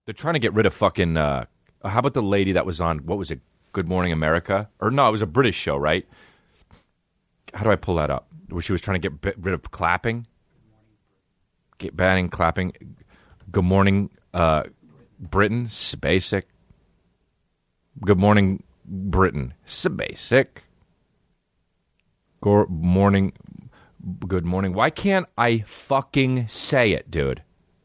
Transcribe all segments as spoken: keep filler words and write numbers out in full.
They're trying to get rid of fucking. Uh, how about the lady that was on? What was it? Good Morning America? Or no, it was a British show, right? How do I pull that up? Where she was trying to get rid of clapping, get banning clapping. Good Morning, uh, Britain. It's basic. Good Morning, Britain. It's basic. Good morning. Good morning. Why can't I fucking say it, dude?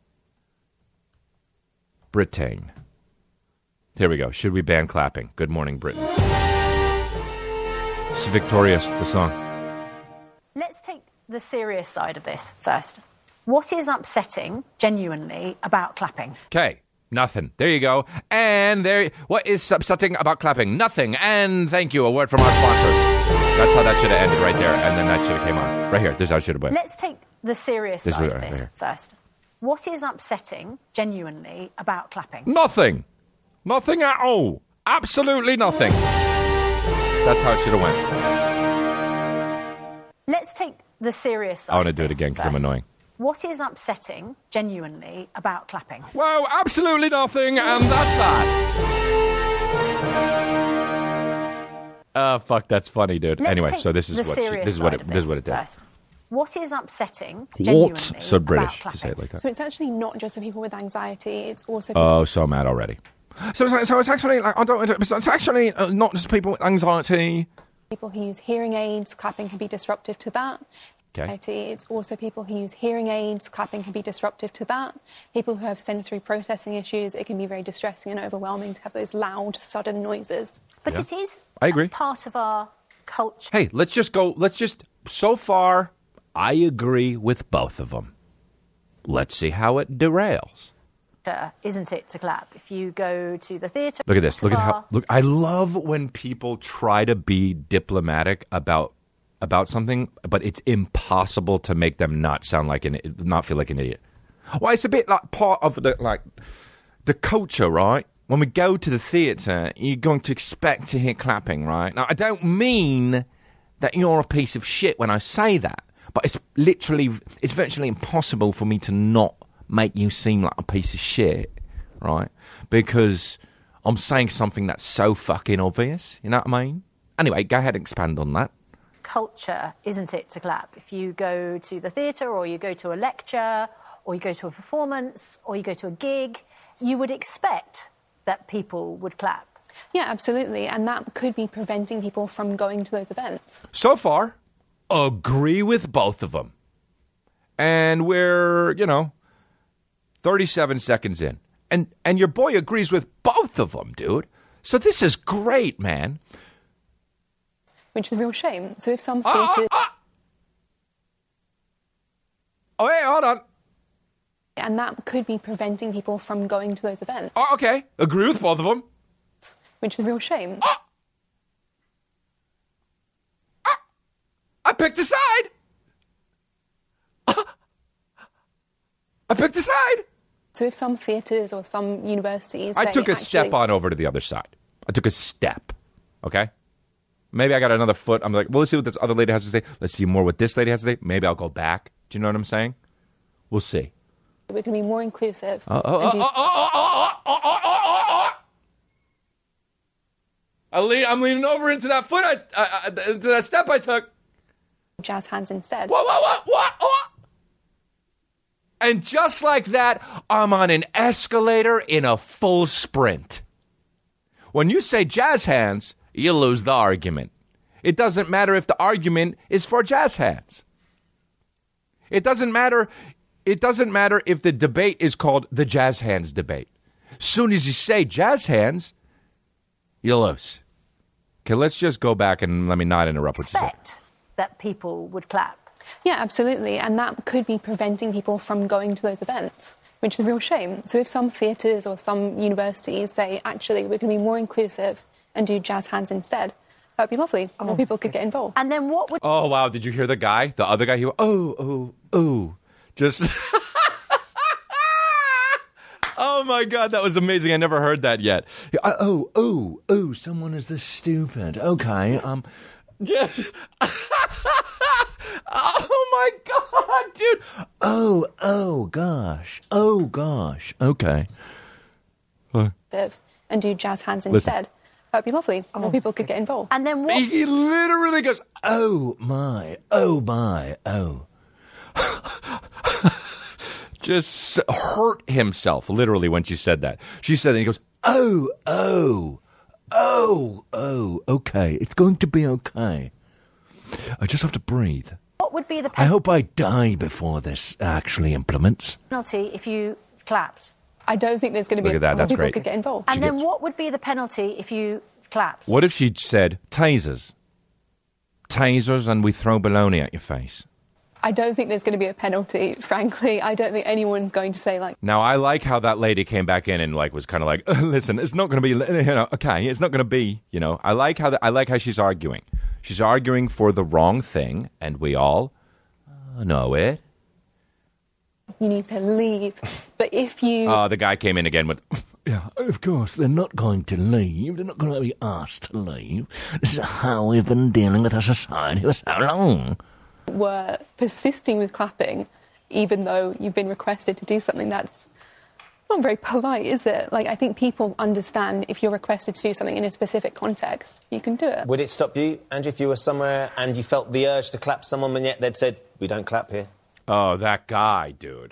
Britain. Here we go. Should we ban clapping? Good Morning, Britain. It's Victorious, the song. Let's take the serious side of this first. What is upsetting, genuinely, about clapping? Okay. Nothing. There you go. And there. What is upsetting about clapping? Nothing. And thank you. A word from our sponsors. That's how that should have ended right there. And then that should have came on. Right here. This is how it should have been. Let's take the serious This side is of right this here. first. What is upsetting, genuinely, about clapping? Nothing. Nothing at all. Absolutely nothing. That's how it should have went. Let's take the serious side I want to of do it this again because I'm first. annoying. What is upsetting, genuinely, about clapping? Well, absolutely nothing, and that's that. Uh, fuck, that's funny, dude. Let's anyway, take so this is the what she, serious this is what side it of this is what it did. first. What is upsetting, genuinely, What? So about British to clapping? say it like that. So it's actually not just for people with anxiety, it's also Oh, so mad already. So, so, so it's actually like I don't. It's actually uh, not just people with anxiety. people who use hearing aids. Clapping can be disruptive to that. Okay. It's also people who use hearing aids. Clapping can be disruptive to that. People who have sensory processing issues, it can be very distressing and overwhelming to have those loud, sudden noises. But Yeah. it is I agree. part of our culture. Hey, let's just go. Let's just. So far, I agree with both of them. Let's see how it derails. Isn't it, to clap? If you go to the theatre... Look at this. Look at how. bar- Look. I love when people try to be diplomatic about about something, but it's impossible to make them not sound like an not feel like an idiot. Well, it's a bit like part of the like the culture, right? When we go to the theatre, you're going to expect to hear clapping, right? Now, I don't mean that you're a piece of shit when I say that, but it's literally, it's virtually impossible for me to not make you seem like a piece of shit, right? Because I'm saying something that's so fucking obvious, you know what I mean? Anyway, go ahead and expand on that. Culture, isn't it, to clap? If you go to the theatre or you go to a lecture or you go to a performance or you go to a gig, you would expect that people would clap. Yeah, absolutely. And that could be preventing people from going to those events. So far, agree with both of them. And we're, you know, thirty-seven seconds in. And and your boy agrees with both of them, dude. So this is great, man. Which is a real shame. So if some Ah, theatres... ah, ah. Oh, hey, hold on. And that could be preventing people from going to those events. Oh, okay. Agree with both of them. Which is a real shame. Ah. Ah. I picked a side. Ah. I picked a side. So if some theatres or some universities... I say, took a actually, step on over to the other side. I took a step. Okay? Maybe I got another foot. I'm like, well, let's see what this other lady has to say. Let's see more what this lady has to say. Maybe I'll go back. Do you know what I'm saying? We'll see. We're going to be more inclusive. Oh, oh, and oh, do oh, oh, oh, oh, oh, oh, oh, oh. I lean, I'm leaning over into that foot, I, I, I, into that step I took. jazz hands instead. Whoa, whoa, whoa, whoa, whoa. And just like that, I'm on an escalator in a full sprint. When you say jazz hands, you lose the argument. It doesn't matter if the argument is for jazz hands. It doesn't matter. It doesn't matter if the debate is called the jazz hands debate. Soon as you say jazz hands, you lose. Okay, let's just go back and let me not interrupt what you said. Expect that people would clap. Yeah, absolutely. And that could be preventing people from going to those events, which is a real shame. So if some theatres or some universities say, actually, we're going to be more inclusive and do jazz hands instead, that would be lovely. More people could get involved. And then what would... Oh, wow. Did you hear the guy? The other guy? He went, oh, oh, oh. Just... Oh, my God. That was amazing. I never heard that yet. Oh, oh, oh. Someone is this stupid. Okay. Um... Yes. Oh, my God, dude. Oh, oh, gosh. Oh, gosh. Okay. and do jazz hands instead. That'd be lovely. More oh, people could get involved. And then what? He literally goes, oh my, oh my, oh. Just hurt himself, literally, when she said that. She said it, and he goes, oh, oh, oh, oh, okay. It's going to be okay. I just have to breathe. What would be the pen- I hope I die before this actually implements. penalty if you clapped? I don't think there's going to be Look at that. more That's people great. could get involved. And She then gets- what would be the penalty if you clapped? What if she said, tasers? Tasers and we throw baloney at your face. I don't think there's going to be a penalty, frankly. I don't think anyone's going to say, like... Now, I like how that lady came back in and, like, was kind of like, listen, it's not going to be, you know, okay, it's not going to be, you know. I like how the, I like how she's arguing. She's arguing for the wrong thing, and we all uh, know it. You need to leave. But if you... Oh, the guy came in again with, yeah, of course, they're not going to leave. They're not going to be asked to leave. This is how we've been dealing with our society for so long. were persisting with clapping, even though you've been requested to do something that's not very polite, is it? Like, I think people understand if you're requested to do something in a specific context, you can do it. Would it stop you, Andrew, if you were somewhere and you felt the urge to clap someone and yet they'd said, we don't clap here? oh, that guy, dude.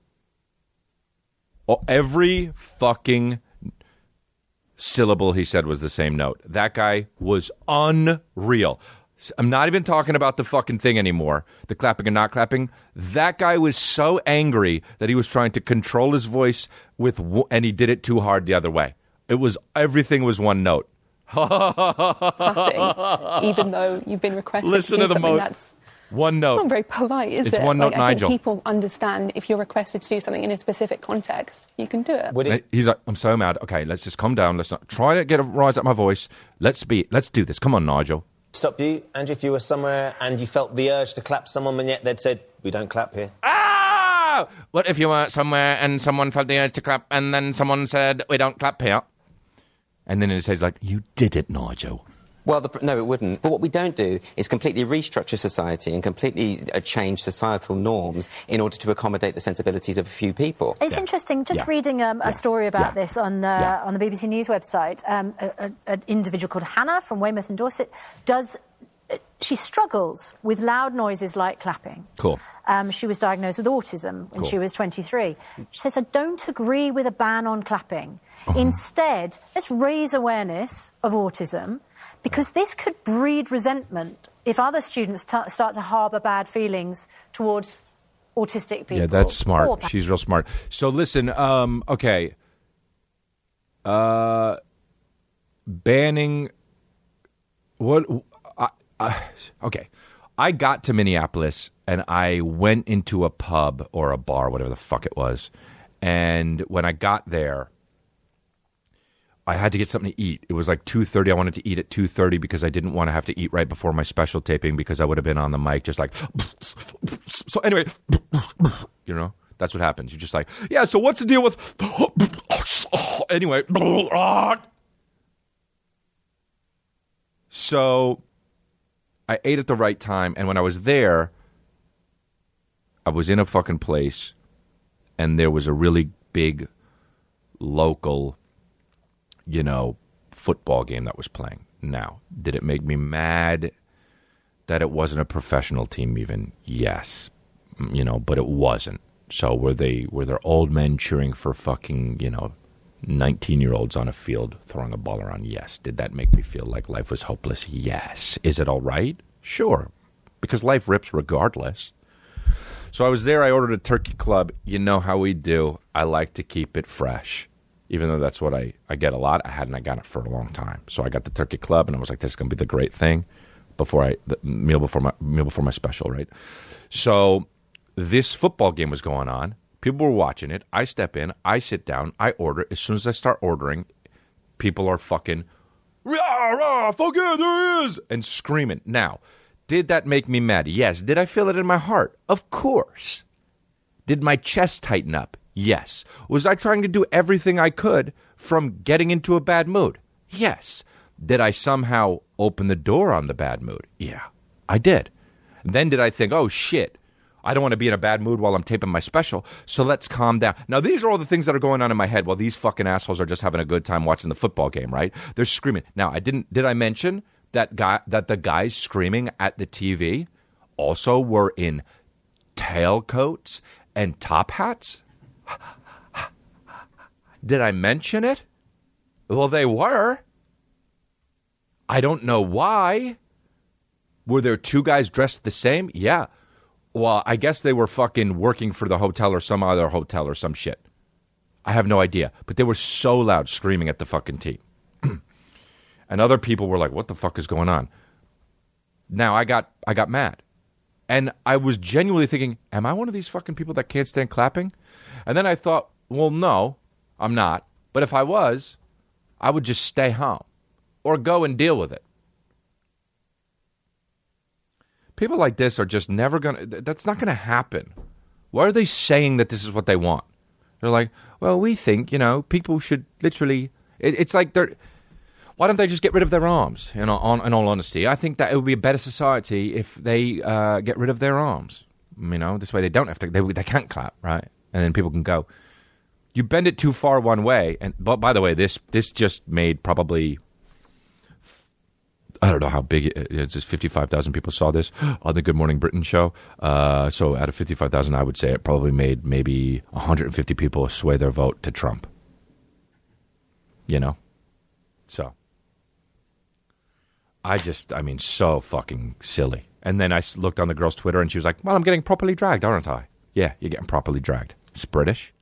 Oh, every fucking syllable he said was the same note. That guy was unreal. I'm not even talking about the fucking thing anymore, the clapping and not clapping. That guy was so angry that he was trying to control his voice with, and he did it too hard the other way. It was, everything was one note. Clapping, even though you've been requested Listen to do to the something mo- that's one note. not very polite, is It's it? one like, note, I Nigel. think people understand if you're requested to do something in a specific context, you can do it. Would it He's like, I'm so mad. Okay, let's just calm down. Let's not try to get a rise up my voice. Let's be, let's do this. Come on, Nigel. stop you, Andrew, if you were somewhere and you felt the urge to clap someone and yet they'd said, we don't clap here? Ah! What if you were somewhere and someone felt the urge to clap and then someone said, we don't clap here? And then it says, like, you did it, Nigel. Well, the, no, it wouldn't. But what we don't do is completely restructure society and completely uh, change societal norms in order to accommodate the sensibilities of a few people. It's Yeah. interesting, just Yeah. reading um, a Yeah. story about Yeah. this on uh, Yeah. on the B B C News website. Um, a, a, an individual called Hannah from Weymouth in Dorset does... She struggles with loud noises like clapping. Cool. Um, she was diagnosed with autism when Cool. she was twenty-three. She says, I don't agree with a ban on clapping. Uh-huh. Instead, let's raise awareness of autism, because this could breed resentment if other students t- start to harbour bad feelings towards autistic people. Yeah, that's smart. Or- She's real smart. So listen, um, okay. Uh, banning... What... I, I, okay. I got to Minneapolis and I went into a pub or a bar, whatever the fuck it was. And when I got there, I had to get something to eat. It was like two thirty. I wanted to eat at two thirty because I didn't want to have to eat right before my special taping because I would have been on the mic just like... So anyway, you know, that's what happens. You're just like, yeah, so what's the deal with... Anyway. So I ate at the right time, and when I was there, I was in a fucking place, and there was a really big local, you know, football game that was playing. Now, did it make me mad that it wasn't a professional team even? Yes. You know, but it wasn't. So were they were there old men cheering for fucking, you know, nineteen-year-olds on a field throwing a ball around? Yes. Did that make me feel like life was hopeless? Yes. Is it all right? Sure. Because life rips regardless. So I was there. I ordered a turkey club. You know how we do. I like to keep it fresh. Even though that's what I, I get a lot. I hadn't got it for a long time. So I got the turkey club, and I was like, this is going to be the great thing before I, the meal before my meal before my special, right? So this football game was going on. People were watching it. I step in. I sit down. I order. As soon as I start ordering, people are fucking, rah, rah, fuck yeah, there he is, and screaming. Now, did that make me mad? Yes. Did I feel it in my heart? Of course. Did my chest tighten up? Yes. Was I trying to do everything I could from getting into a bad mood? Yes. Did I somehow open the door on the bad mood? Yeah, I did. Then did I think, oh shit, I don't want to be in a bad mood while I'm taping my special, so let's calm down. Now, these are all the things that are going on in my head while these fucking assholes are just having a good time watching the football game, right? They're screaming. Now, I didn't. Did I mention that guy that the guys screaming at the T V also were in tailcoats and top hats? Did I mention it? Well, they were. I don't know why. Were there two guys dressed the same? Yeah. Well, I guess they were fucking working for the hotel or some other hotel or some shit. I have no idea. But they were so loud screaming at the fucking team. And other people were like, what the fuck is going on? Now, I got I got mad. And I was genuinely thinking, am I one of these fucking people that can't stand clapping? And then I thought, well, no, I'm not. But if I was, I would just stay home or go and deal with it. People like this are just never going to, that's not going to happen. Why are they saying that this is what they want? They're like, well, we think, you know, people should literally, it, it's like they're, why don't they just get rid of their arms, you know, on, in all honesty? I think that it would be a better society if they uh, get rid of their arms. You know, this way they don't have to, they, they can't clap, right? And then people can go. You bend it too far one way, and but by the way, this this just made probably, I don't know how big it is. It's just fifty-five thousand people saw this on the Good Morning Britain show. Uh, so out of fifty-five thousand, I would say it probably made maybe one hundred fifty people sway their vote to Trump. You know? So. I just, I mean, so fucking silly. And then I looked on the girl's Twitter and she was like, well, I'm getting properly dragged, aren't I? Yeah, you're getting properly dragged. It's British.